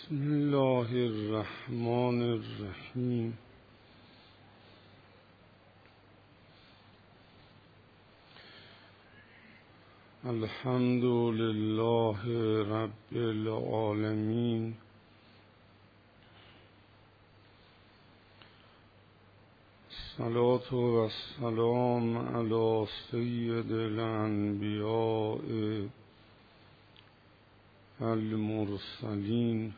بسم الله الرحمن الرحیم. الحمد لله رب العالمین. الصلاة و السلام علی سید الانبیاء المرسلین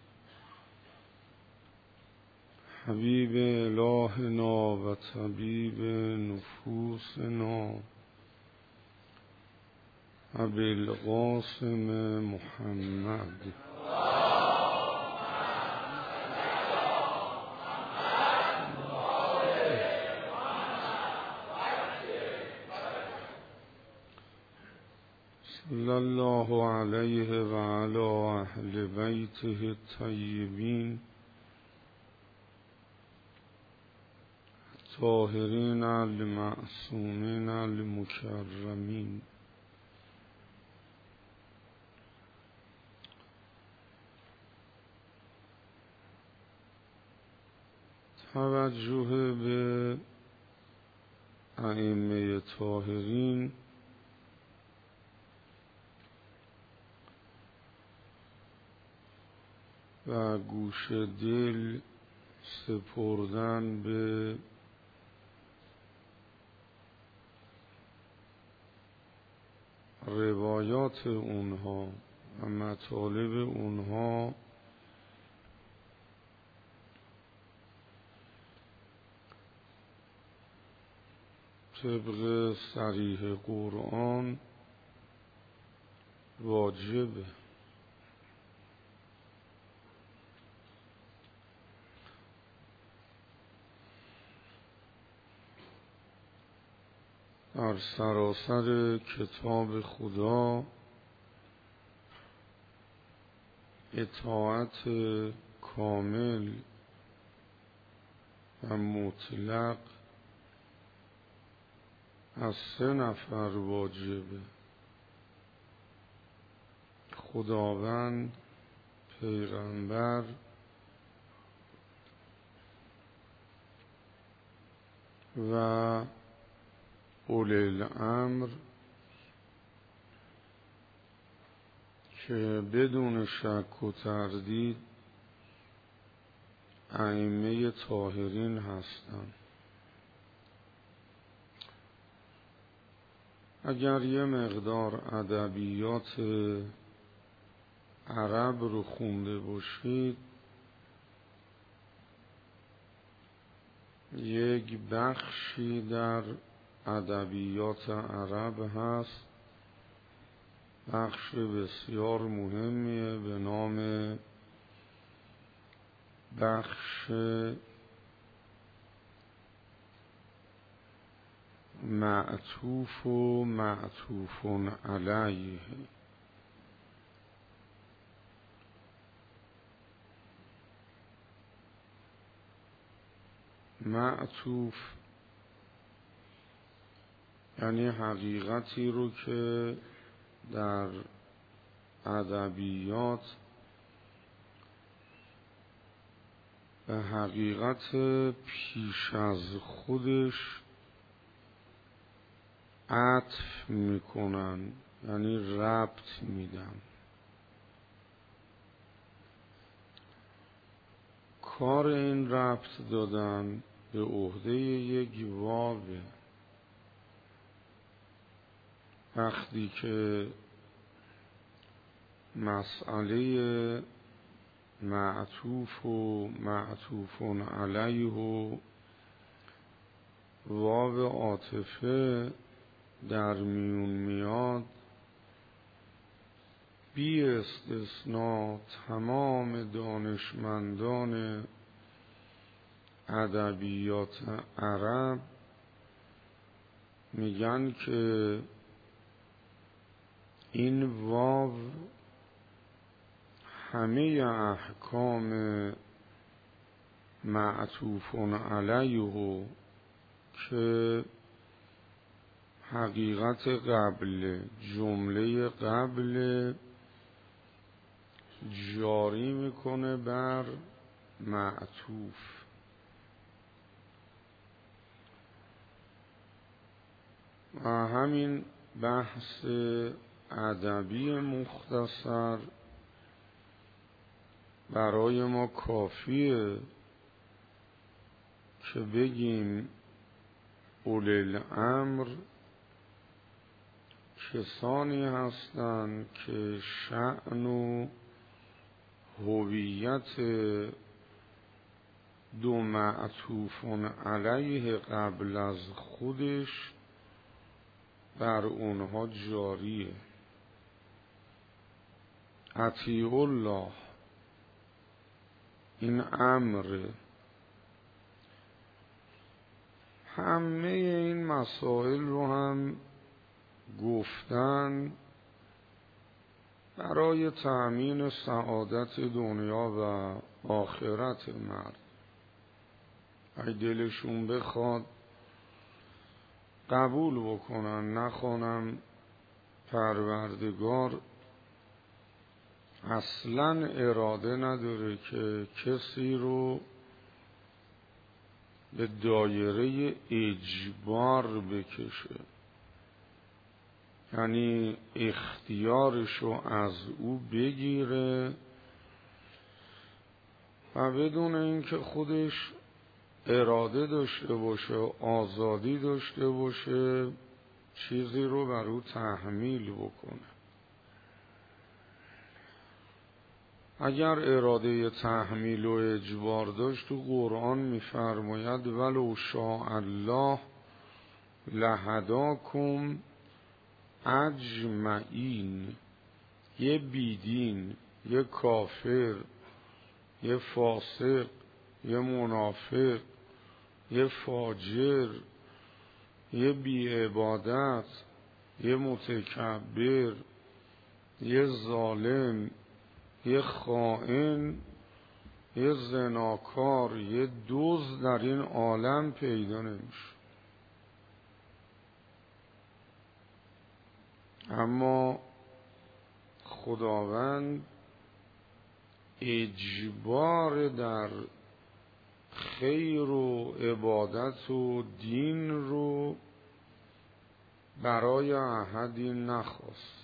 حبیب الهنا و طبیب نفوسنا ابی القاسم محمد. صلی الله علیه و علی اهل بیته الطیبین الطاهرین المعصومین المکرمین. توجه به ائمه طاهرین و گوش دل سپردن به روایات اونها و مطالب اونها طبق صریح قرآن واجبه. در سراسر کتاب خدا اطاعت کامل و مطلق از 3 نفر واجبه: خداوند، پیغمبر و اولی الامر، که بدون شک و تردید ائمه طاهرین هستند. اگر یه مقدار ادبیات عرب رو خونده باشید، یک بخشی در ادبیات عرب هست، بخش بسیار مهمیه به نام بخش معطوف و معطوف علیه. معطوف یعنی حقیقتی رو که در ادبیات به حقیقت پیش از خودش عطف میکنن، یعنی ربط میدن. کار این ربط دادن به عهده یک واوه. وقتی که مسئله معطوف و معطوف علیه و واو عاطفه در میون میاد، بی استثناء تمام دانشمندان ادبیات عرب میگن که این واو همه احکام معطوف علیه که حقیقت قبل، جمله قبل جاری میکنه بر معطوف. و همین بحث ادبی مختصر برای ما کافیه که بگیم اولی الامر کسانی هستند که شأن و هویت دو معطوفون علیه قبل از خودش بر اونها جاریه. اطیعوا الله، این امر. همه این مسائل رو هم گفتن برای تأمین سعادت دنیا و آخرت مرد. اگه دلشون بخواد قبول بکنن، نخوانم پروردگار اصلا اراده نداره که کسی رو به دایره اجبار بکشه، یعنی اختیارشو از او بگیره و بدون اینکه خودش اراده داشته باشه، آزادی داشته باشه، چیزی رو بر او تحمیل بکنه. اگر اراده تحمیل و اجبار داشت، تو قرآن می‌فرماید ولو شاء الله لهداکم اجمعین. یه بیدین، یه کافر، یه فاسق، یه منافق، یه فاجر، یه بیعبادت، یه متکبر، یه ظالم، یه خائن، یه زناکار، یه دزد در این عالم پیدا نمیشه. اما خداوند اجبار در خیر و عبادت و دین رو برای احدی نخواست.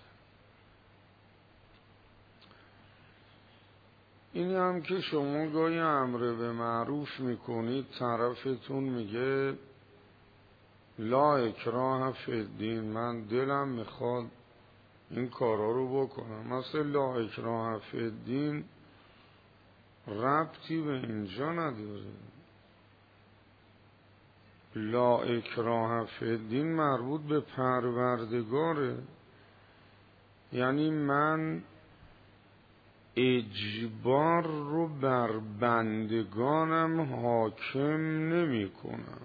این هم که شما گاهی امر به معروف میکنید، طرفتون میگه لا اکراه فی الدین، من دلم میخواد این کارا رو بکنم. مثلا لا اکراه فی الدین ربطی به اینجا نداره. لا اکراه فی الدین مربوط به پروردگاره، یعنی من اجبار رو بر بندگانم حاکم نمی کنم.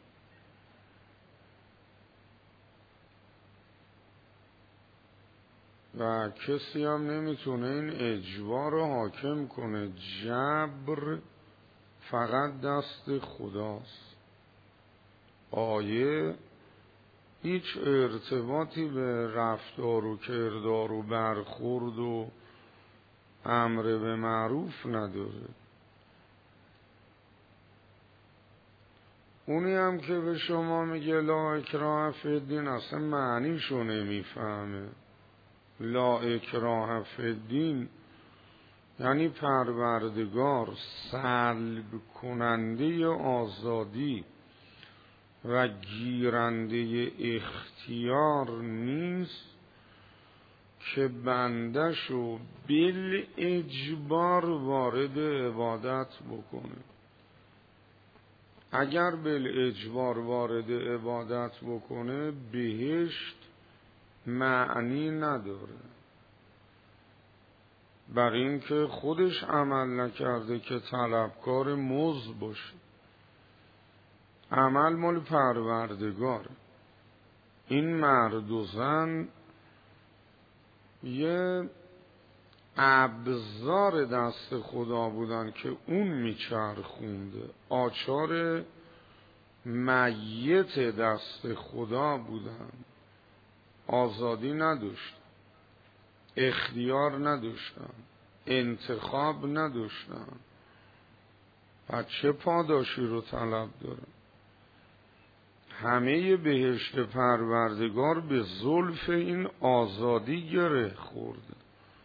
و کسی هم نمیتونه این اجبار رو حاکم کنه. جبر فقط دست خداست. آیه هیچ ارتباطی به رفتار و کردار و برخورد و امر به معروف نداره. اونی هم که به شما میگه لا اکراه فی الدین اصلا معنیشو نمیفهمه. لا اکراه فی الدین یعنی پروردگار سلب کننده آزادی و گیرنده اختیار نیست که بندشو بل اجبار وارد عبادت بکنه. اگر بل اجبار وارد عبادت بکنه بهشت معنی نداره، برای اینکه خودش عمل نکرده که طلبکار مزد باشه. عمل مال پروردگاره. این مرد و زن یه ابزار دست خدا بودن که اون میچرخونده. آچار میت دست خدا بودن. آزادی نداشتن، اختیار نداشتن. انتخاب نداشتن، پس چه پاداشی رو طلب دارن؟ همه بهشت پروردگار به زلف این آزادی گره خورده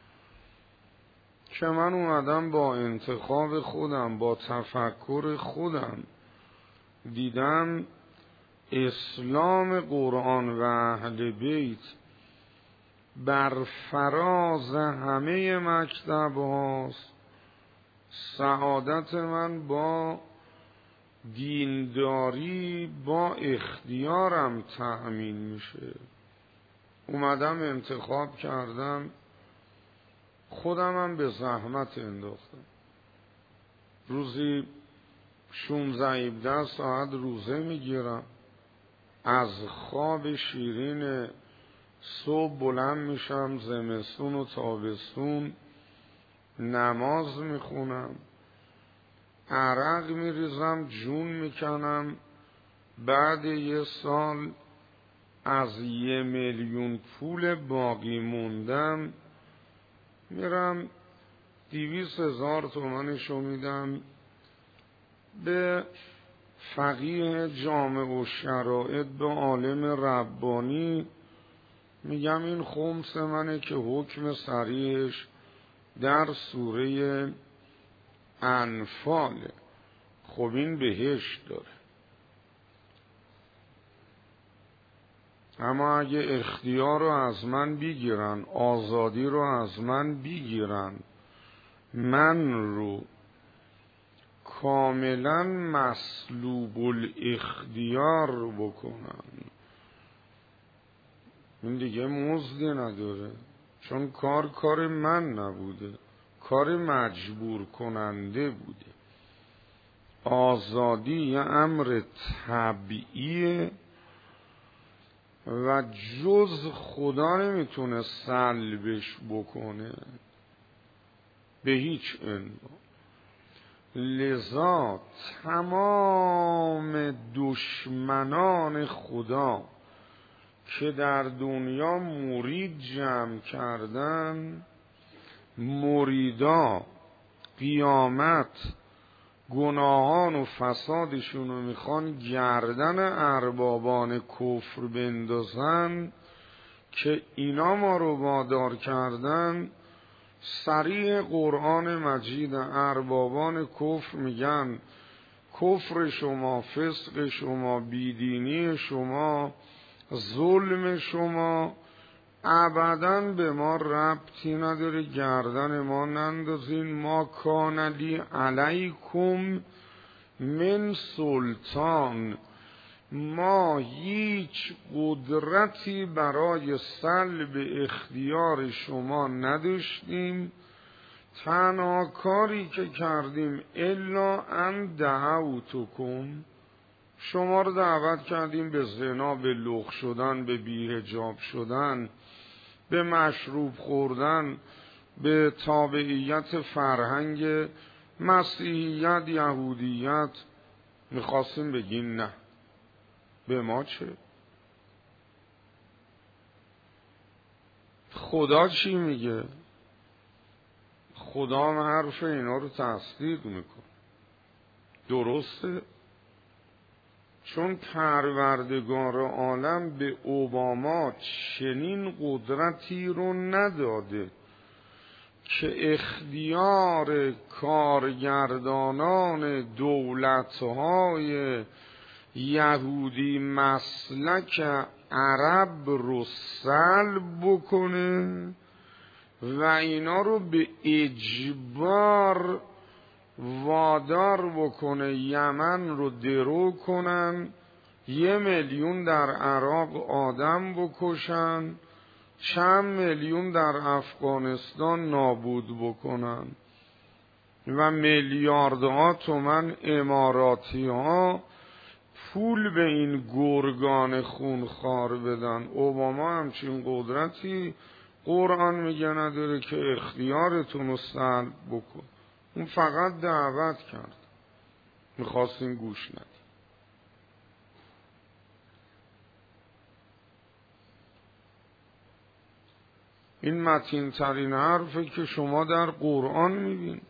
که من اومدم با انتخاب خودم، با تفکر خودم دیدم اسلام قرآن و اهل بیت بر فراز همه مکتب هاست. سعادت من با دینداری با اختیارم تأمین میشه. اومدم انتخاب کردم، خودمم به زحمت انداختم. روزی 16-17 ساعت روزه میگیرم، از خواب شیرین صبح بلند میشم، زمستون و تابستون نماز میخونم، عرق میریزم، جون میکنم. بعد 1 سال از 1 میلیون پول باقی موندم میرم 200,000 تومنشو میدم به فقیه جامع و شرائط، به عالم ربانی، میگم این خمس منه که حکم صریحش در سوره انفاله. خب این بهشت داره، اما اگه اختیار رو از من بگیرن، آزادی رو از من بگیرن، من رو کاملا مسلوب الاختیار بکنن، این دیگه مزدی نداره، چون کار من نبوده، کار مجبور کننده بوده. آزادی یه امر طبیعیه و جز خدا نمیتونه سلبش بکنه به هیچ عنوان. لذا تمام دشمنان خدا که در دنیا مرید جمع کردن، مریدا قیامت گناهان و فسادشون رو میخوان گردن اربابان کفر بندازن که اینا ما رو وادار کردن. صریح قرآن مجید اربابان کفر میگن کفر شما، فسق شما، بیدینی شما، ظلم شما ابداً به ما ربطی نداره، گردن ما نندازین. ما کان لی علیکم من سلطان، ما هیچ قدرتی برای سلب اختیار شما نداشتیم. تنها کاری که کردیم الا ان دعوتکم، شما رو دعوت کردیم به زنا، به لغ شدن، به بی‌حجاب شدن، به مشروب خوردن، به تابعیت فرهنگ مسیحیت، یهودیت. میخواستیم بگین نه، به ما چه؟ خدا چی میگه؟ خدا هم حرف اینا رو تصدیق میکنه. درسته؟ چون پروردگار عالم به اوباما چنین قدرتی رو نداده که اختیار کارگردانان دولت‌های یهودی مسلک عرب رو سلب بکنه و اینا رو به اجبار وادار بکنه یمن رو درو کنن، 1 میلیون در عراق آدم بکشن، چند میلیون در افغانستان نابود بکنن و میلیاردها تومن اماراتی ها پول به این گرگان خونخوار بدن. اوباما همچین قدرتی قرآن میگه نداره که اختیارتون رو سلب بکن. اون فقط دعوت کرد، میخواستین گوش ندید. این متین ترین حرفه که شما در قرآن میبینید.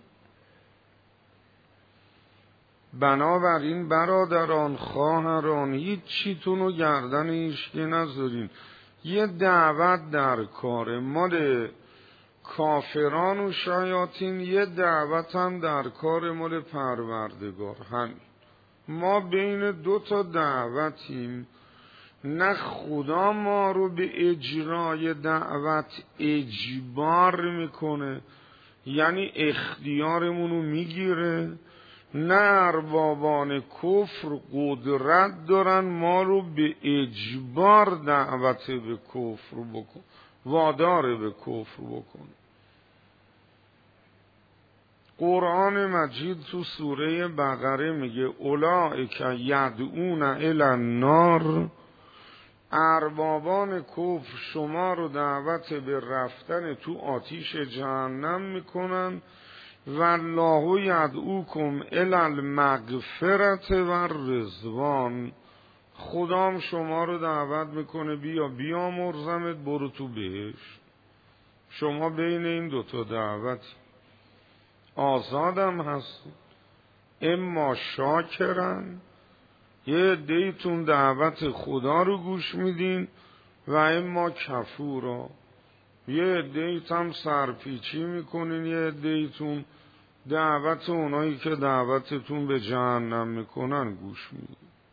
بنابراین برادران، خواهران، هیچ چیتون رو گردن هیچکی نذارین. یه دعوت در کاره مال کافران و شیاطین، یه دعوت هم در کار مال پروردگار. همین ما بین دو تا دعوتیم. نه خدا ما رو به اجرای دعوت اجبار میکنه، یعنی اختیارمون رو میگیره، نه اربابان کفر قدرت دارن ما رو به اجبار دعوت به کفر بکن، وادار به کفر بکن. قرآن مجید تو سوره بقره میگه اولئک یدعون الی النار، اربابان کفر شما رو دعوت به رفتن تو آتیش جهنم میکنن، والله یدعوکم الی المغفرة و الرضوان، خدام شما رو دعوت میکنه بیا مرزمت برو تو بهشت. شما بین این دوتا دعوت آزادم هستید. اما شاکرن، یه عده‌ایتون دعوت خدا رو گوش میدین، و اما کفورا، یه عده‌ایت هم سرپیچی میکنین، یه عده‌ایتون دعوت اونایی که دعوتتون به جهنم میکنن گوش میدین.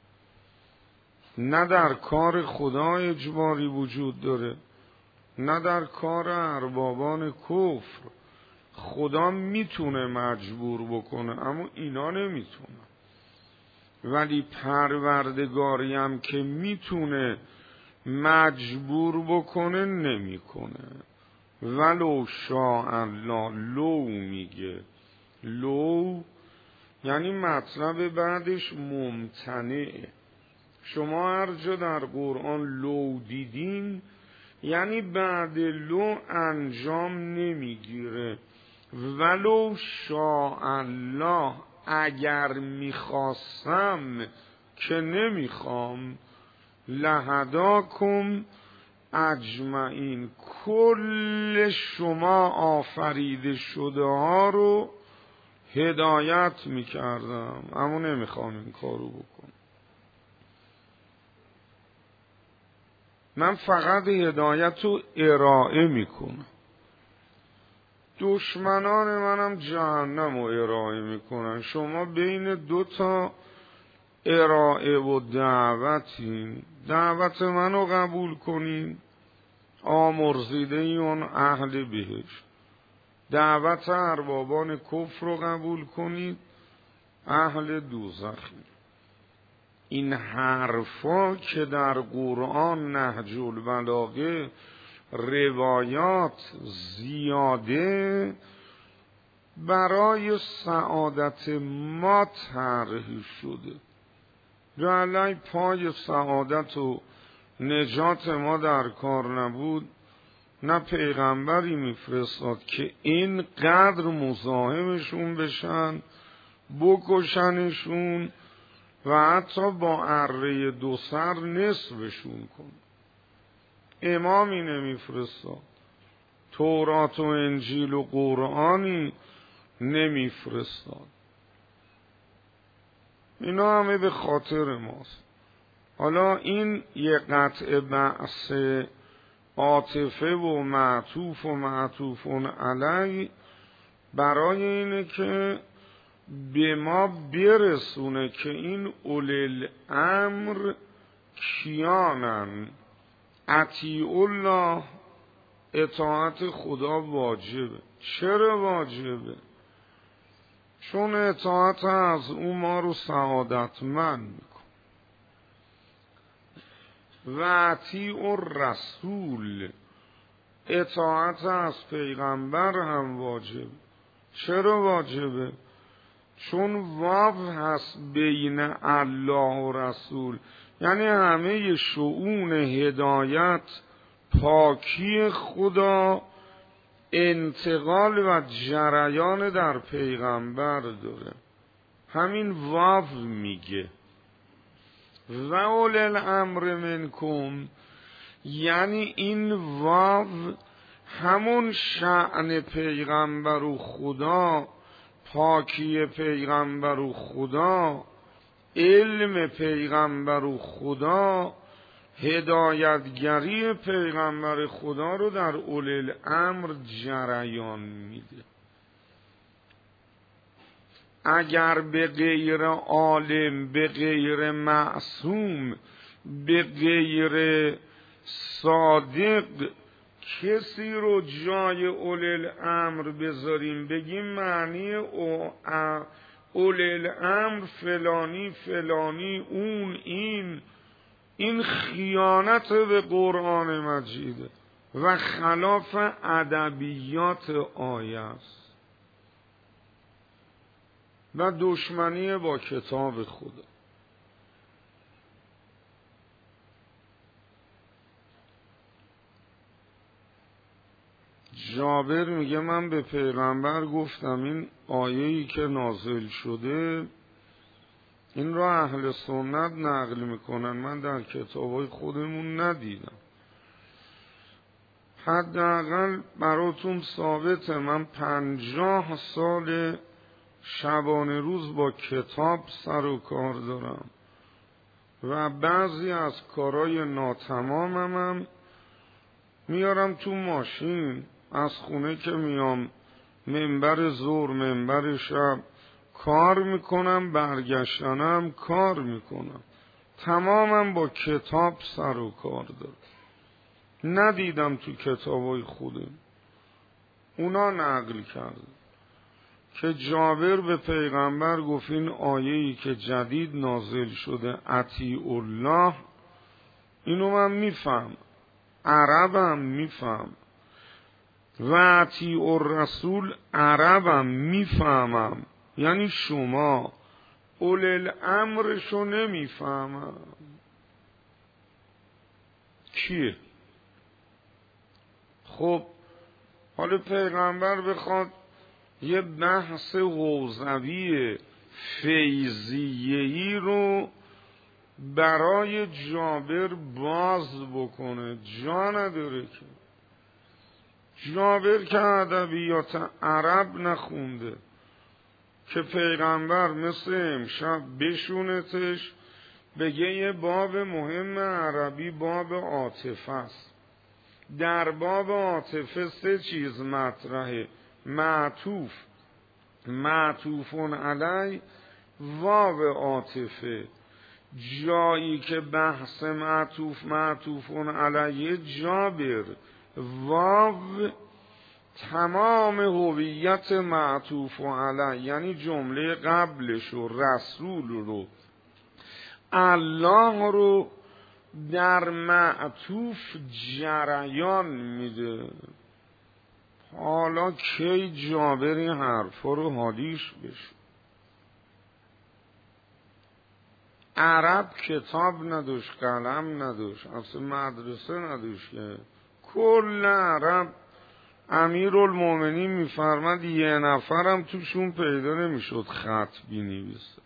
نه در کار خدا اجباری وجود داره، نه در کار اربابان کفر. خدا میتونه مجبور بکنه اما اینا نمیتونه. ولی پروردگاری هم که میتونه مجبور بکنه نمیکنه. ولو شاء الله، لو میگه، لو یعنی مطلب بعدش ممتنعه. شما هر جا در قرآن لو دیدین یعنی بعد لو انجام نمیگیره. ولو شاء الله، اگر میخواستم که نمیخوام، لهداکم اجمعین، کل شما آفریده شده ها رو هدایت میکردم، اما نمیخوام این کارو بکنم. من فقط هدایت رو ارائه میکنم. دشمنان منم جهنم رو ارائه میکنن. شما بین دو تا ارائه و دعوتین. دعوت منو قبول کنین، آمرزیده اون اهل بهشت. دعوت اربابان کفر رو قبول کنید، اهل دوزخی. این حرفا که در قرآن نهج البلاغه روایات زیاده برای سعادت ما طرح شده. جعلی پای سعادت و نجات ما در کار نبود، نه پیغمبری میفرستاد که اینقدر مزاحمشون بشن، بکشنشون و حتی با اره دو سر نصفشون کن. امامی نمیفرستاد، تورات و انجیل و قرآنی نمیفرستاد. اینا همه به خاطر ماست. حالا این یه قطع بحث عاطفه و معطوف علی برای اینه که به ما برسونه که این اولی الامر کیانن. اطیع الله، اطاعت خدا واجبه. چرا واجبه؟ چون اطاعت از او ما رو سعادتمند میکن. و اطیع الرسول، اطاعت از پیغمبر هم واجبه. چرا واجبه؟ چون واو هست بین الله و رسول، یعنی همه شؤون هدایت، پاکی خدا، انتقال و جریان در پیغمبر داره. همین واو میگه. و اولی الامر منکم، یعنی این واو همون شأن پیغمبر و خدا، پاکی پیغمبر و خدا، علم پیغمبر و خدا، هدایتگری پیغمبر خدا رو در اولی الامر جریان میده. اگر به غیر عالم، به غیر معصوم، به غیر صادق کسی رو جای اولی الامر بذاریم، بگیم معنی اولی الامر فلانی فلانی، اون این خیانت به قرآن مجیده و خلاف ادبیات آیه است و دشمنی با کتاب خدا. جابر میگه من به پیغمبر گفتم این آیه‌ای که نازل شده این را اهل سنت نقل میکنن، من در کتابای خودمون ندیدم. حداقل براتون ثابته من 50 سال شبانه روز با کتاب سر و کار دارم و بعضی از کارهای ناتمامم میارم تو ماشین، از خونه که میام منبر ظهر منبر شب کار میکنم، برگشتنم کار میکنم، تمامم با کتاب سر و کار دارم. ندیدم تو کتابای خودم، اونا نقل کرد که جابر به پیغمبر گفت این آیه‌ای که جدید نازل شده اطیع الله، اینو من میفهم، عربم میفهم، و اطیع الرسول عربم میفهمم، یعنی شما اولی الامرشو نمیفهمم. کیه؟ خب حالا پیغمبر بخواد یه بحث حوزوی فیضیه‌ای رو برای جابر باز بکنه، جا نداره که. جابر که ادبیات عرب نخونده که پیغمبر مثل امشب بشونتش بگه یه باب مهم عربی باب عاطفه است. در باب عاطفه 3 چیز مطرحه: معطوف، معطوفون علی، واو عاطفه. جایی که بحث معطوفون علیه جابر، واو تمام هویت معطوف علی، یعنی جمله قبلش و رسول رو، الله رو در معطوف جریان میده. حالا کی جابر این حرفا رو حالیش بشه؟ عرب کتاب نداشت، قلم نداشت، اصلا مدرسه نداشت که کل عرب امیرالمومنین میفرمد یه نفرم توشون پیدا نمیشد خط بنویسه.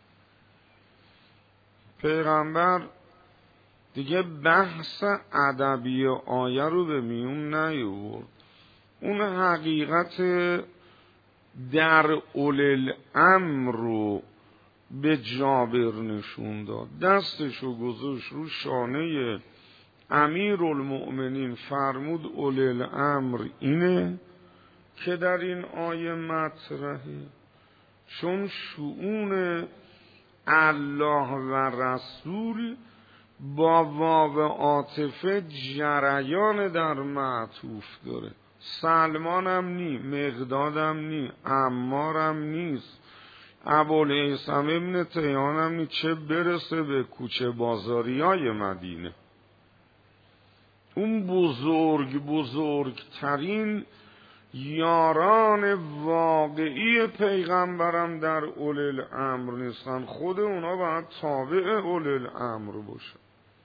پیغمبر دیگه بحث ادبی آیه رو به میون نیاورد، اون حقیقت در اولی الامر رو به جابر نشون داد، دستشو گذاشت رو شانه امیرالمؤمنین، فرمود اولی الامر اینه که در این آیه مطرحه، چون شؤون الله و رسول با واو عاطفه جریان در معطوف داره. سلمانم نی، مقدادم نی، عمارم نیست، ابوالهیثم ابن تیهانم نی، چه برسه به کوچه بازاریای مدینه. اون بزرگترین یاران واقعی پیغمبرم در اولی الامر نیستن، خود اونا باید تابع اولی الامر باشه.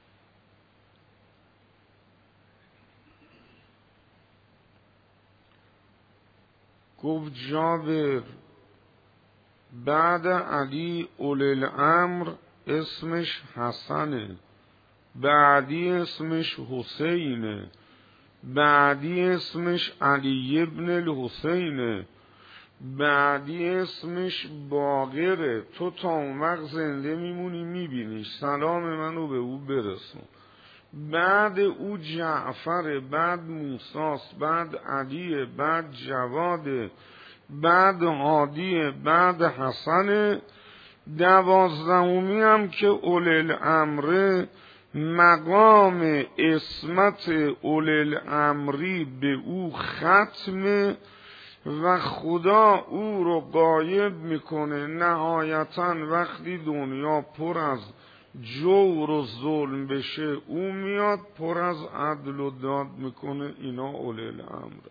گفت جابر بعد علی اولی الامر اسمش حسنه، بعدی اسمش حسینه، بعدی اسمش علی ابن الحسینه، بعدی اسمش باقره. تو تا اون وقت زنده میمونی میبینیش، سلام منو به او برسون. بعد او جعفر، بعد موساس، بعد علی، بعد جواد، بعد هادی، بعد حسن. 12می هم که اولی الامر، مقام عصمت اولی الامری به او ختمه و خدا او رو غایب میکنه. نهایتا وقتی دنیا پر از جور و ظلم بشه او میاد پر از عدل و داد میکنه. اینا اولی الامر.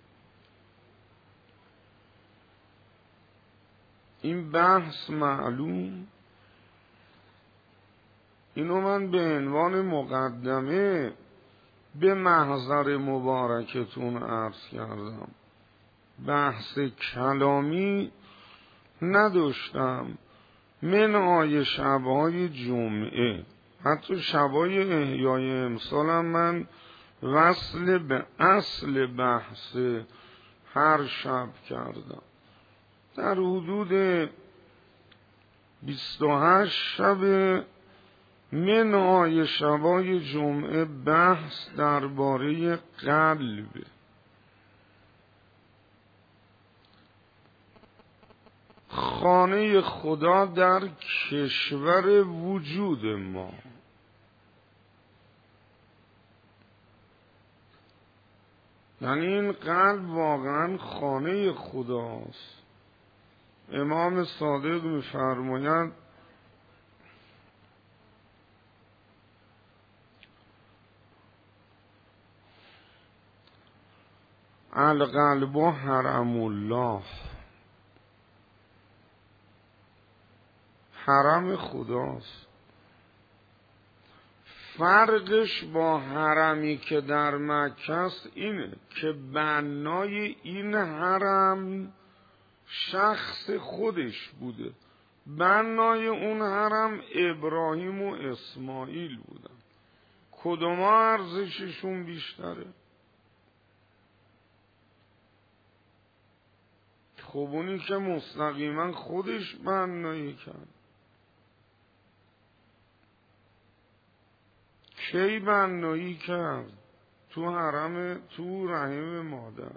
این بحث معلوم. اینو من به عنوان مقدمه به محضر مبارکتون عرض کردم. بحث کلامی نداشتم. منهای شبهای جمعه، حتی شبهای احیای امسالم من وصل به اصل بحث هر شب کردم. در حدود 28 شب منهای شبای جمعه بحث درباره قلب. خانه خدا در کشور وجود ما. یعنی این قلب واقعا خانه خداست. امام صادق می‌فرماید القلب حرم الله، حرم خداست. فرقش با حرمی که در مکه است اینه که بنای این حرم شخص خودش بوده. بنای اون حرم ابراهیم و اسماعیل بودن. کدوم ارزششون بیشتره؟ خب اونی که مستقیما خودش بنایی کرد. کی بنایی کرد؟ تو حرم، تو رحم مادر.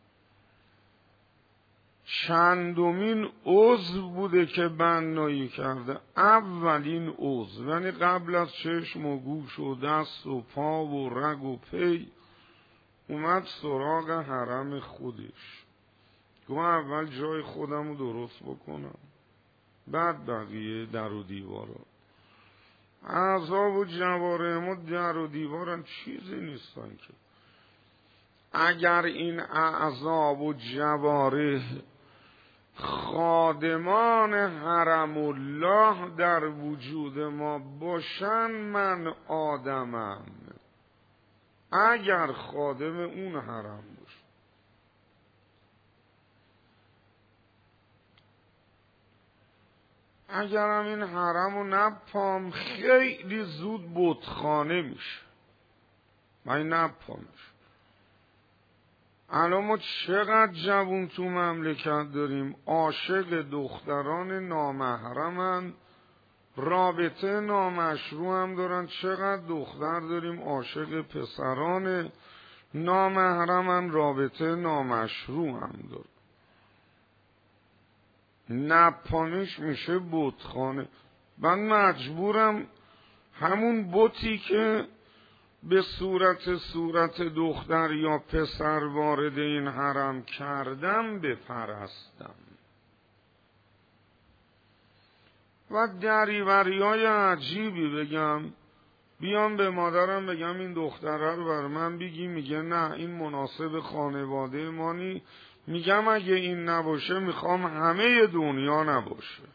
چندمین عضو بوده که بنایی کرده؟ اولین عضو، یعنی قبل از چشم و گوش و دست و پا و رگ و پی اومد سراغ حرم خودش. گفت اول جای خودم رو درست بکنم، بعد بقیه در و دیوارا. اعضا و جواره ما در و دیوارن چیزی نیستن که. اگر این اعضا و جواره خادمان حرم الله در وجود ما باشن، من آدمم. اگر خادم اون حرم باشه، اگرم این حرم رو نپام خیلی زود بتخانه میشه. من نپامش. الان ما چقدر جوون تو مملکت داریم عاشق دختران نامحرمن، رابطه نامشروع هم دارن. چقدر دختر داریم عاشق پسران نامحرمن، رابطه نامشروع هم دارن. نپانش میشه بتخانه. من مجبورم همون بتی که به صورت دختر یا پسر وارد این حرم کردم بپرستم. و دریوریای عجیبی بگم، بیام به مادرم بگم این دختره رو بر من بگی، میگه نه این مناسب خانواده ما نی. میگم اگه این نباشه میخوام همه دنیا نباشه.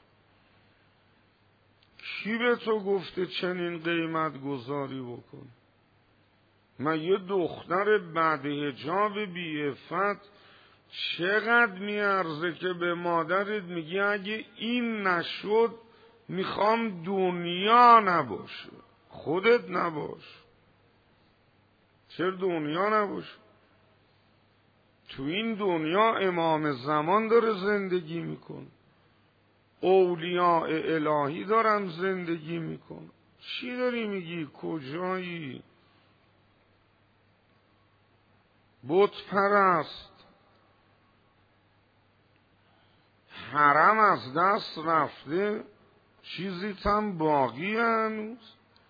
کی به تو گفته چنین قیمت گذاری بکن؟ من یه دختر بعد حجاب بی عفت چقدر میارزه که به مادرت میگی اگه این نشد میخوام دنیا نباشه. خودت نباش، چرا دنیا نباشه؟ تو این دنیا امام زمان داره زندگی میکنه، اولیاء الهی دارن زندگی میکنه. چی داری میگی؟ کجایی؟ بت پرست. حرم از دست رفته، چیزی هم باقی هنوز؟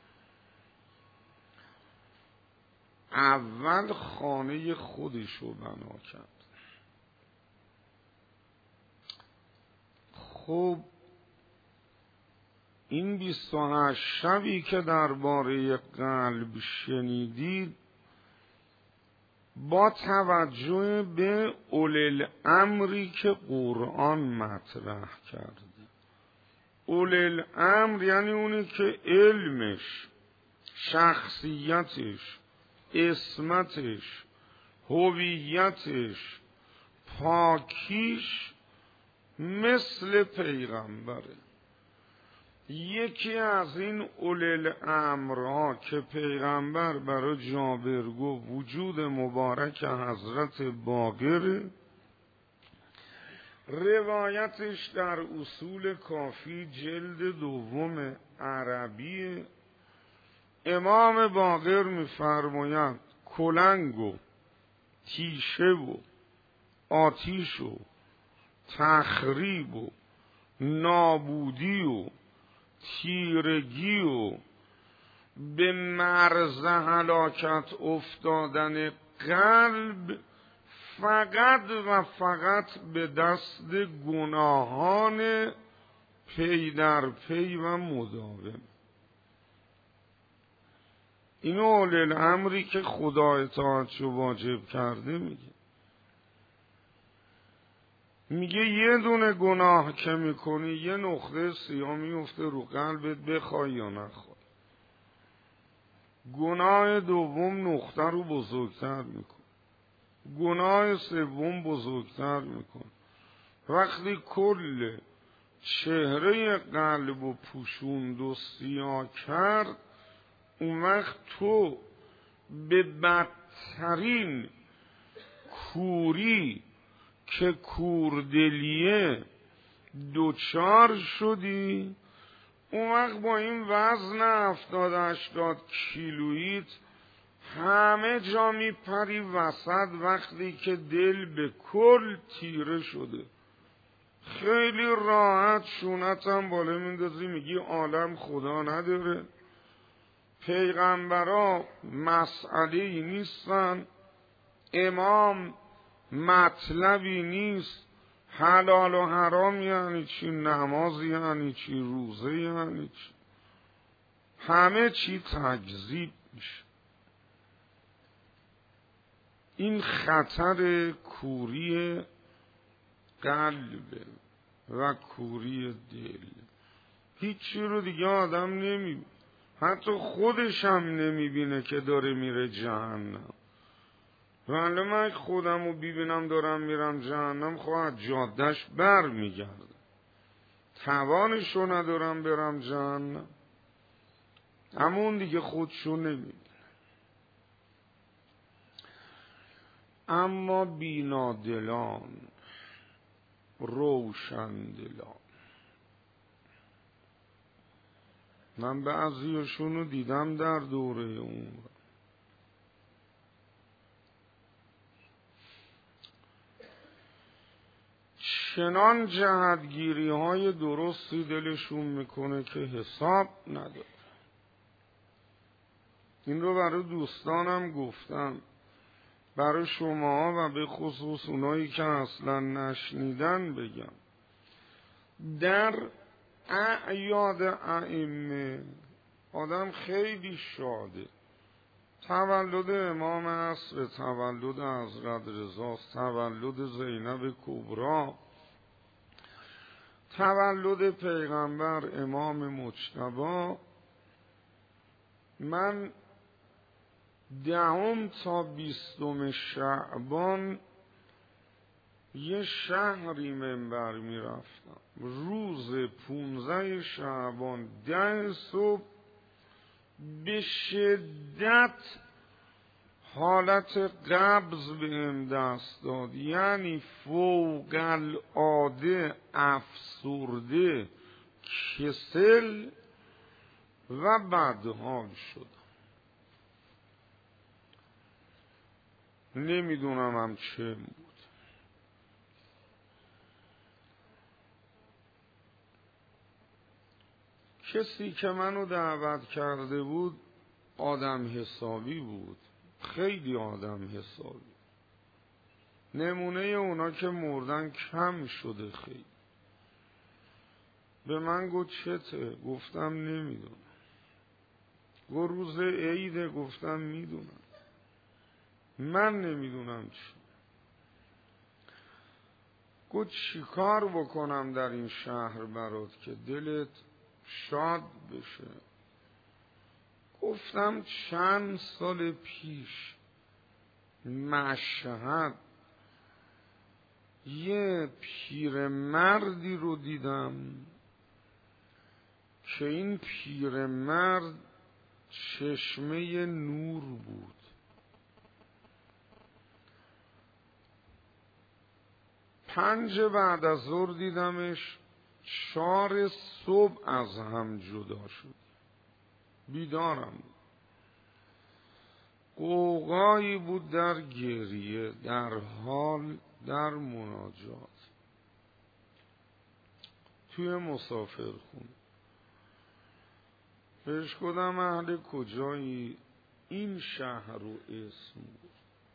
اول خانه خودشو بنا کرد. خب این 28 شبی که درباره قلب شنیدید، با توجه به اولوالامری که قرآن مطرح کرده. اولوالامر یعنی اونی که علمش، شخصیتش، عصمتش، هویتش، پاکیش مثل پیغمبره. یکی از این اولوالامرها که پیغمبر برای جابر گفت وجود مبارک حضرت باقر، روایتش در اصول کافی جلد دوم عربی. امام باقر می‌فرمایند کلنگ و تیشه و آتیش و تخریب و نابودی و تیرگی و به مرز هلاکت افتادن قلب فقط و فقط به دست گناهان پی در پی و مداوم. اینو اولوالامری که خدا اطاعتشو واجب کرده میگه یه دونه گناه که میکنی یه نقطه سیاه میفته رو قلبت، بخوای یا نخوای. گناه دوم نقطه رو بزرگتر میکن، گناه سوم بزرگتر میکن. وقتی کل چهره قلب و پوشوند و سیاه کرد، اون وقت تو به بدترین کوری که کوردلیه دوچار شدی. اون وقت با این وزن 70-80 کیلویت همه جا میپری وسط، وقتی که دل به کل تیره شده. خیلی راحت شونتم بالا میندازی میگی عالم خدا نداره، پیغمبرا مسئله‌ای نیستن، امام مطلبی نیست، حلال و حرام یعنی چی، نماز یعنی چی، روزه یعنی چی، همه چی تکذیب میشه. این خطر کوری قلب و کوری دل. هیچی رو دیگه آدم نمیبینه، حتی خودش هم نمیبینه که داره میره جهنم. ولی من خودم رو ببینم دارم میرم جهنم، خواهد جادش بر میگرده، توانشو ندارم برم جهنم. همون دیگه خودشو نمیبینه. اما بینادلان، روشندلان، من بعضیشون رو دیدم در دوره عمر، چنان جهتگیری های درستی دلشون میکنه که حساب نداره. این رو برای دوستانم گفتم، برای شما و به خصوص اونایی که اصلا نشنیدن بگم. در اعیاد ائمه آدم خیلی شاده. تولد امام عصر، تولد حضرت رضاست، تولد زینب کبری، تولد پیغمبر امام مجتبی. من 10 تا 20 شعبان یه شهری منبر میرفتم. روز 15 شعبان 10 صبح به شدت حالت قبض بهم دست داد، یعنی فوق العاده افسرده، کسل و بدحال شدم. نمیدونم هم چه بود. کسی که منو دعوت کرده بود آدم حسابی بود، خیلی آدم حسابی. نمونه اونا که مردن کم شده خیلی. به من گفت چته؟ گفتم نمیدونم. گفت روز عیده؟ گفتم میدونم. من نمیدونم چی. گفت چیکار بکنم در این شهر برات که دلت شاد بشه؟ گفتم چند سال پیش مشهد یه پیرمردی رو دیدم که این پیرمرد چشمه نور بود. 5 بعد از ظهر دیدمش، 4 صبح از هم جدا شد. بیدارم بود. قوقایی بود در گریه، در مناجات توی مسافرخونه. بهش گفتم اهل کجایی؟ این شهر رو اسم بود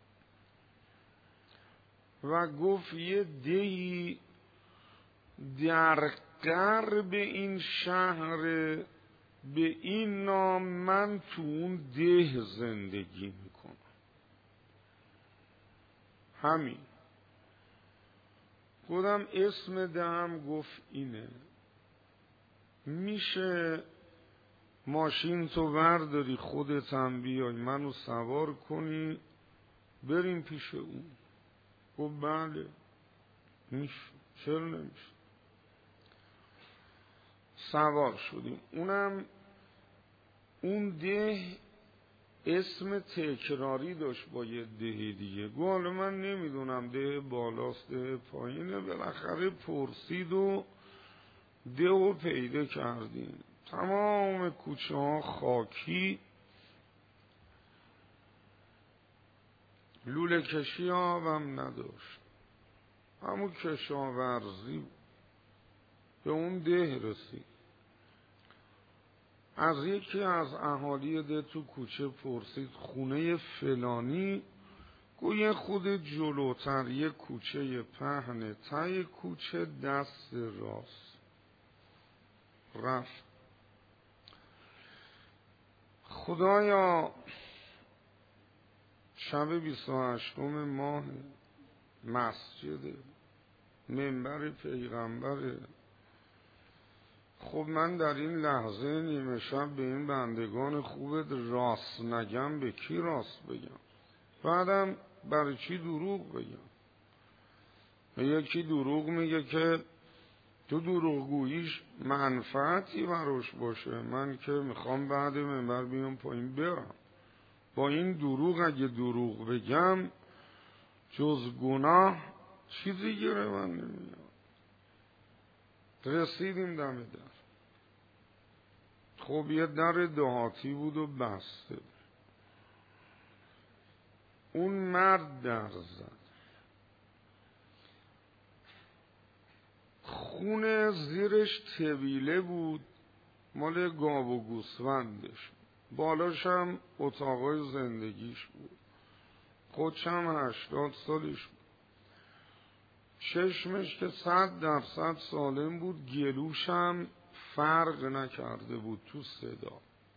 و گفت یه دهی در غرب این شهر به این نام، من تو اون ده زندگی میکنم. همین. گفتم اسم دهم؟ گفت اینه. میشه ماشین تو برداری خودت هم بیای منو سوار کنی بریم پیش اون؟ گفت بله میشه، چرا نمیشه؟ سوار شدیم. اون ده اسم تکراری داشت با یه ده دیگه. گفت حالا من نمیدونم ده بالاست ده پایینه. بالاخره پرسید و ده رو پیدا کردیم. تمام کوچه ها خاکی، لوله کشی آبم نداشت، همون کشاورزی. به اون ده رسید. از یکی از اهالی ده تو کوچه پرسید خونه فلانی؟ گویا خود جلوتر یه کوچه پهنه، ته کوچه دست راست. رفت. خدایا شب 28 ماه، مسجد، منبر پیغمبره. خب من در این لحظه نیمه شب به این بندگان خوبت راست نگم به کی راست بگم؟ بعدم برای چی دروغ بگم؟ یکی دروغ میگه که تو دروغگوییش منفعتی براش باشه. من که میخوام بعد منبر بیام پایین برم. با این دروغ اگه دروغ بگم جز گناه چیزی گیره من نمیاد. رسیدیم دم در. خب یه در دهاتی بود و بسته. اون مرد در زد. خونه زیرش طویله بود، مال گاو و گوسفندش. بالاش هم اتاقای زندگیش بود. خودش هم 80 سالش بود. چشمش که 100% سالم بود، گلوش هم فرق نکرده بود تو صدا.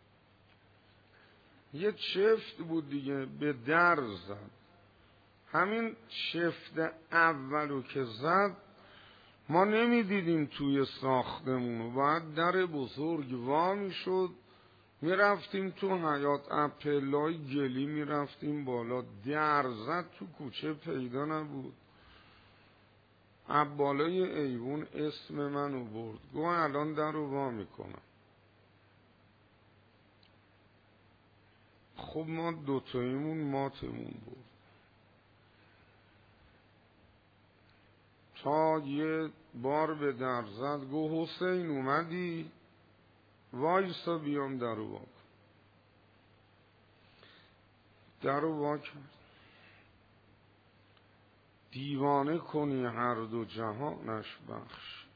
یه چفت بود دیگه، به در زد. همین چفت اولو که زد ما نمیدیدیم توی ساختمونو، باید در بزرگ وا میشد، میرفتیم تو حیاط، اپلای گلی میرفتیم بالا. در زد تو کوچه پیدا نبود. بالای ایوون اسم منو برد. گفت الان در رو وا میکنم. خب ما دوتاییمون ماتمون بود تا یه بار به در زد، گو حسین اومدی؟ وایسا بیام درو وا کن. درو وا کرد. دیوانه کنی هر دو جهانش بخش،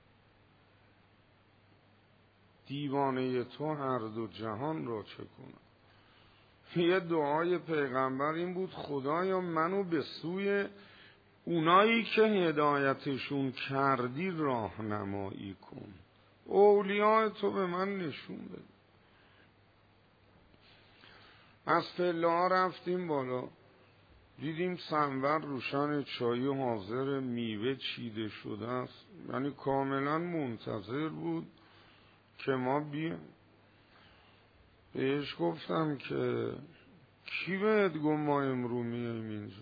دیوانه تو هر دو جهان را چه کنم. یه دعای پیغمبر این بود خدایا منو به سوی اونایی که هدایتشون کردی راهنمایی کن، اولیاء تو به من نشون بده. از پله ها رفتیم بالا، دیدیم سنور روشن چای حاضر، میوه چیده شده است، یعنی کاملا منتظر بود که ما بیایم. بهش گفتم که کی بهت گفت ما امرو میایم اینجا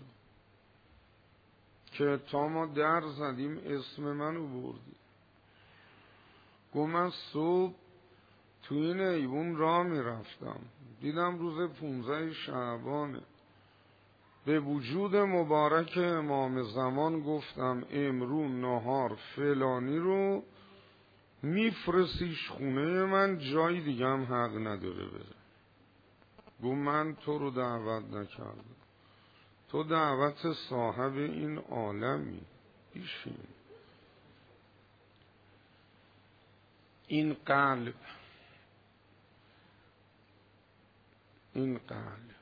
که تا ما در زدیم اسم منو بردی؟ گفت من صبح تو این ایوون راه میرفتم، دیدم روز 15 شعبانه، به وجود مبارک امام زمان گفتم امرو نهار فلانی رو میفرستیش خونه من، جای دیگه هم حق نداره بره. گفت من تو رو دعوت نکردم، تو دعوت صاحب این عالمی. ایشین این قلب، این قلب،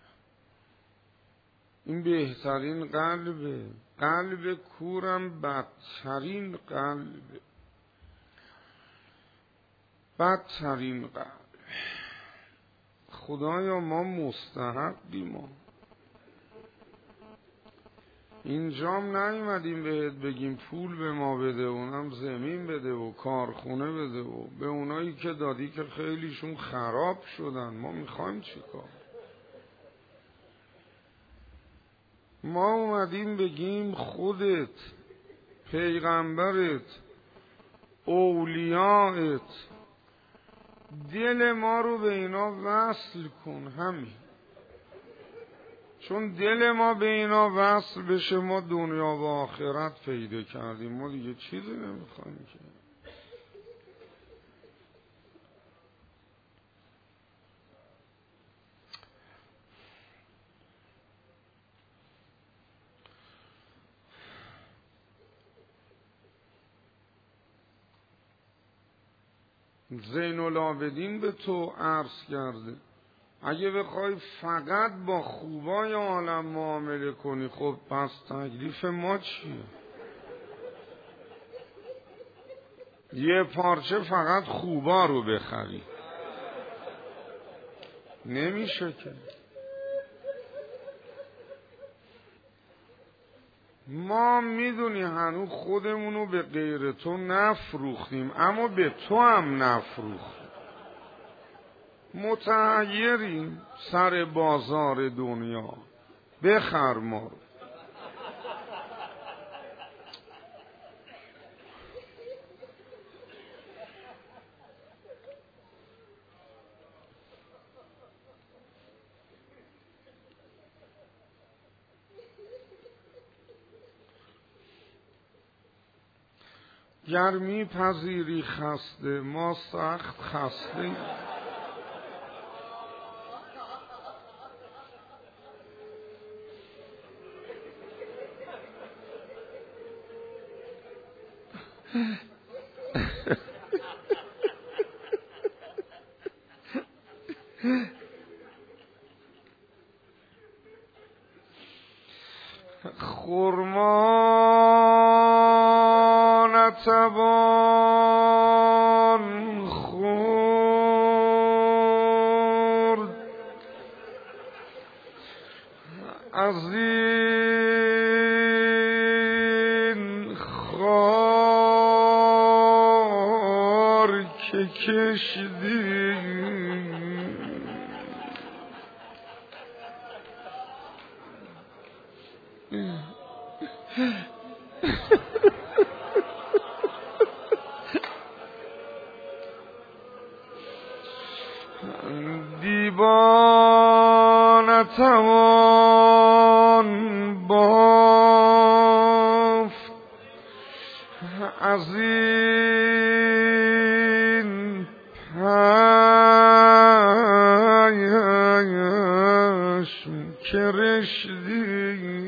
این بهترین قلبه. قلب کورم بدترین قلبه، بدترین قلب. خدایا ما مستحقیم. ما اینجام نیومدیم بهت بگیم پول به ما بده، اونم زمین بده و کارخونه بده، و به اونایی که دادی که خیلیشون خراب شدن ما میخوایم چیکار؟ ما اومدیم بگیم خودت، پیغمبرت، اولیاءت دل ما رو به اینا وصل کن. همین، چون دل ما به اینا وصل بشه ما دنیا و آخرت پیدا کردیم، ما دیگه چیزی نمیخوایم که. زین العابدین به تو عرض کرده اگه بخوای فقط با خوبای عالم معامله کنی، خب پس تکلیف ما چیه؟ یه پارچه فقط خوبا رو بخری نمیشه که. ما میدونی هنوز خودمونو به غیر تو نفروختیم، اما به تو هم نفروختیم. متحیریم سر بازار دنیا، بخر ما رو. گرمی پذیری خسته، ما سخت خسته. خرما نتوان خورد از این خار که کشیدی. دیبا نتوان بافت از این پشم که رشدی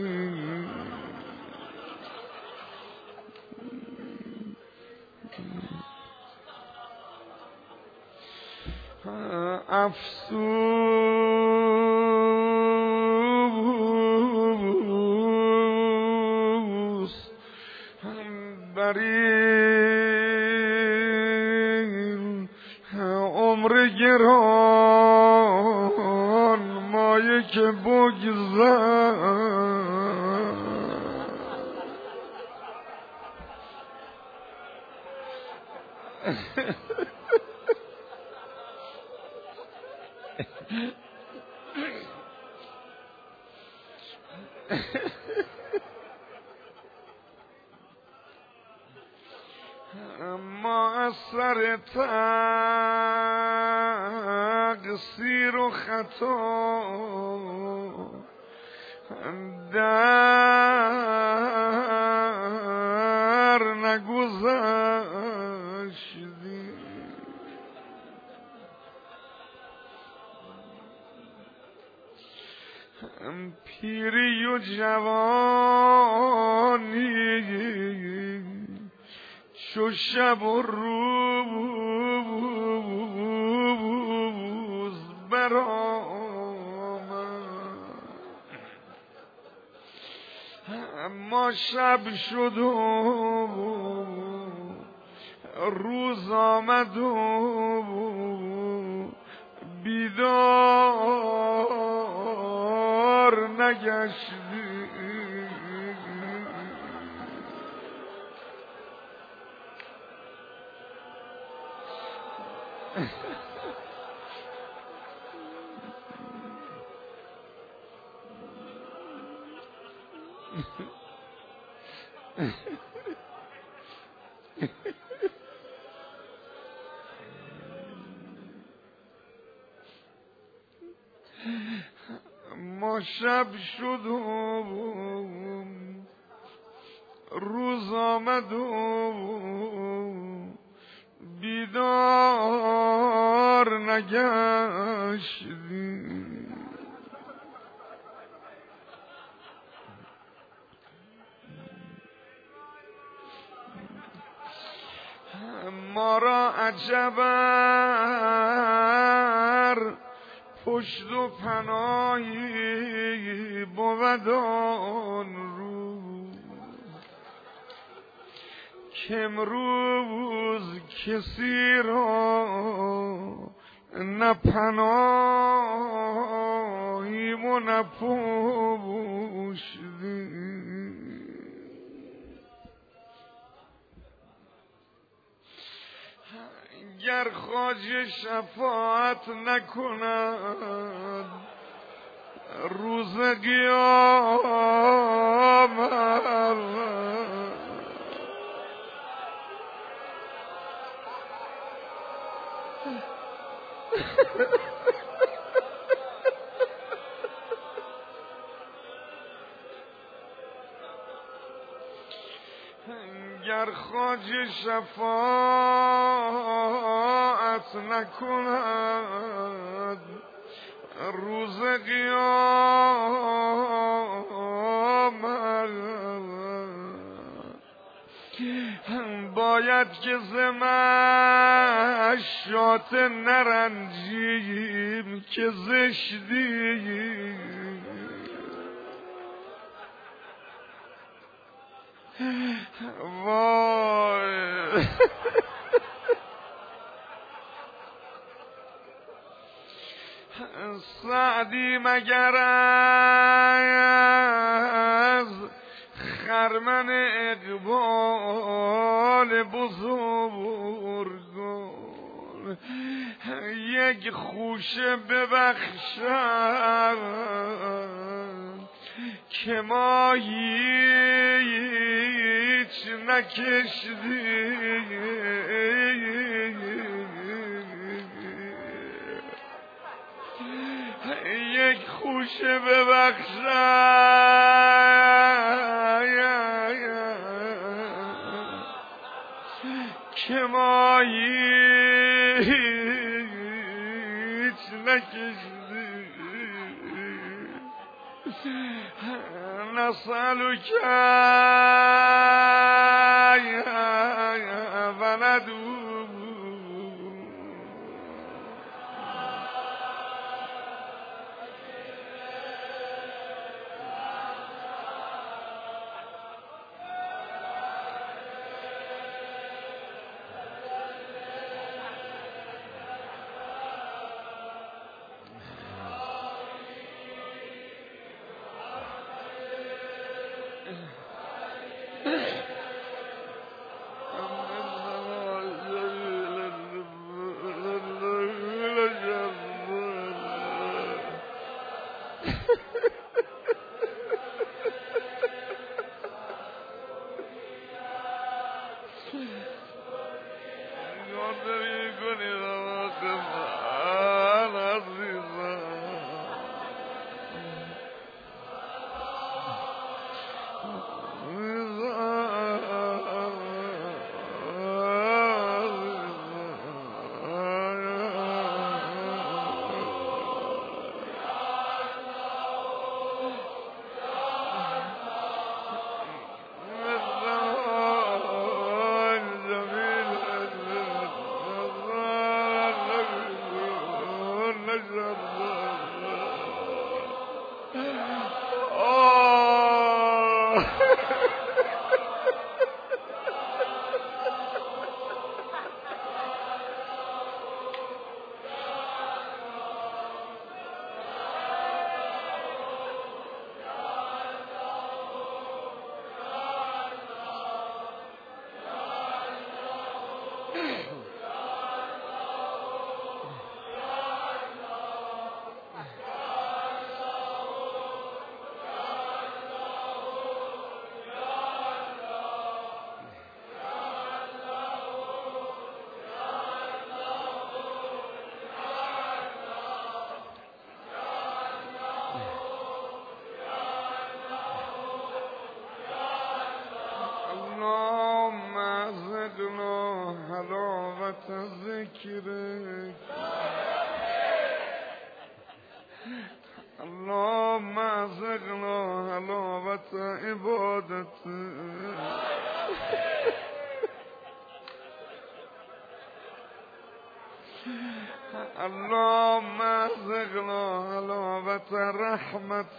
افسوس بر این عمر گران مایه که بگذر ما از سر تقصیر و خطا در نگذشتیم پیری و جوانی چو شب و روز برآمد اما شب شد و روز آمد و بیدار نگشتی ما شب شد و روز آمد و بیدار نگشتیم ما را عجبر پشت و پناهی بود آن روز که امروز کسی را نه پناهیم و نه پشتیم گر خواجه شفاعت نکند روز قیامت گر خواجه شفاعت نکند روز قیامت باید که ز مشاط نرنجیم که زشتیم وای سعدی مگر از خرمن اقبال بزرگان یک خوشه ببخشد که ما هیچ نکشدیم یک خوشه گوشه ببخشم که ما هیچ نکشدی نسألك وندو اللهم ارزقنا حلاوت عبادت اللهم ارزقنا حلاوت رحمت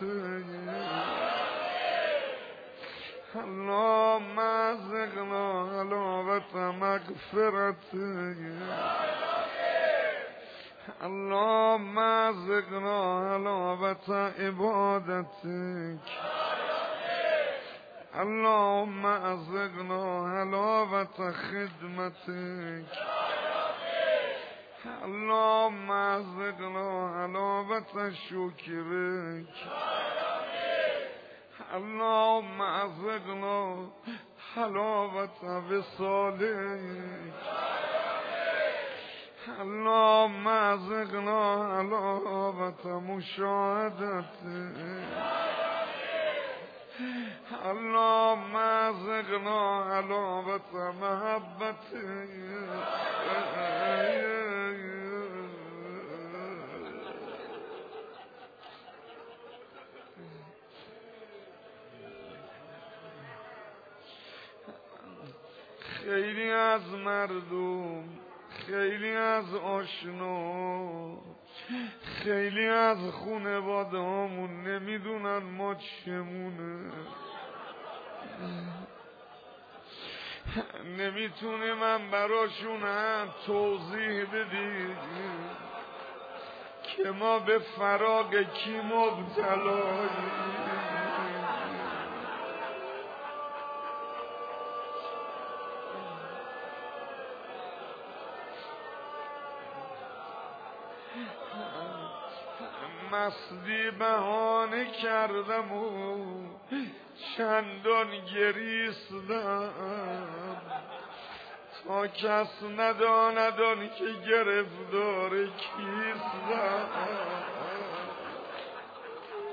اللهم ارزقنا حلاوت مغفرت اللهم ارزقنا حلاوت عبادتك اللهم ارزقنا حلاوت خدمتك اللهم ارزقنا حلاوت شکرك اللهم ارزقنا حلاوت وصالك اللهم ارزقنا حلاوت مشاهدتك اللهم ارزقنا حلاوت محبتك خیلی از مردم، خیلی از آشنا، خیلی از خونواده هامون نمیدونن ما چمونه، نمیتونه من براشون هم توضیح بدید که ما به فراق کی مبتلاییم. مستی بهانه کردم و چندان گریستم تا کس نداند آن که گرفتار کیستم.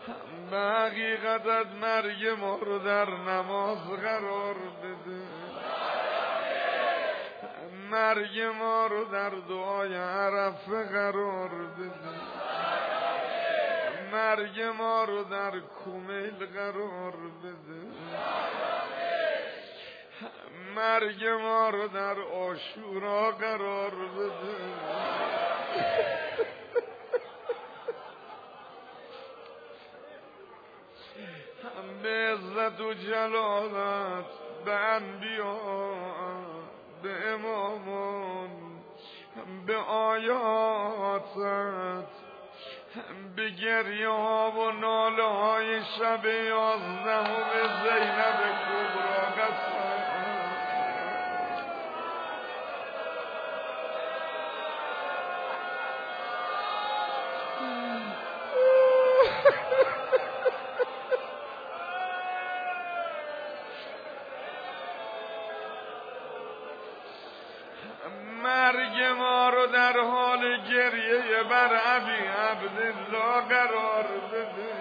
به حقیقتت مرگ ما رو در نماز قرار بده، مرگ ما رو در دعای عرفه قرار بده، مرگ ما رو در کمیل قرار بده، مرگ ما رو در عاشورا قرار بده. به عزت و جلالت، به انبیا، به امامان، به آیاتت، به گریه ها و ناله های شب 11 زینب کبرا قسم. مرگ ما رو در حال گریه بر ابی عبدالله قرار بده.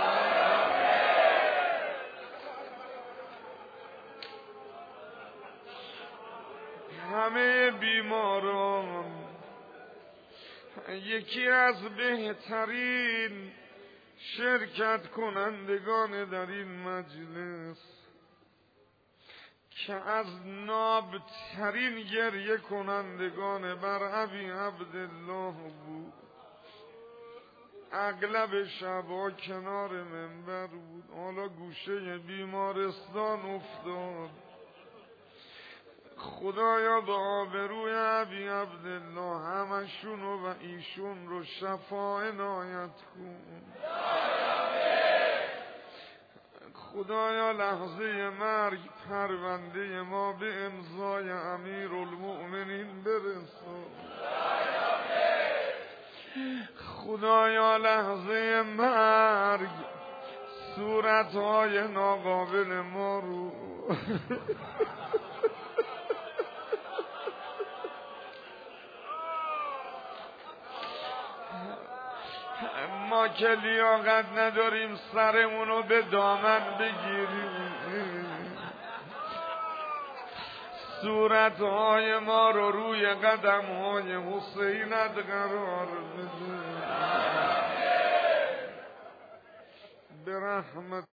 همه بیماران، یکی از بهترین شرکت کنندگان در این مجلس که از نابترین گریه کنندگان بر ابی عبدالله بود، اغلب شبا کنار منبر بود، حالا گوشه بیمارستان افتاد. خدایا به آبروی ابی عبدالله همشون و ایشون رو شفا عنایت کن. خدایا لحظه مرگ پرونده ما به امضای امیرالمؤمنین برسون. خدایا لحظه مرگ صورتهای ناقابل ما رو ما که لیاقت نداریم سرمونو به دامن بگیریم، صورتهای ما رو روی قدمهای حسینت قرار بده. به رحمت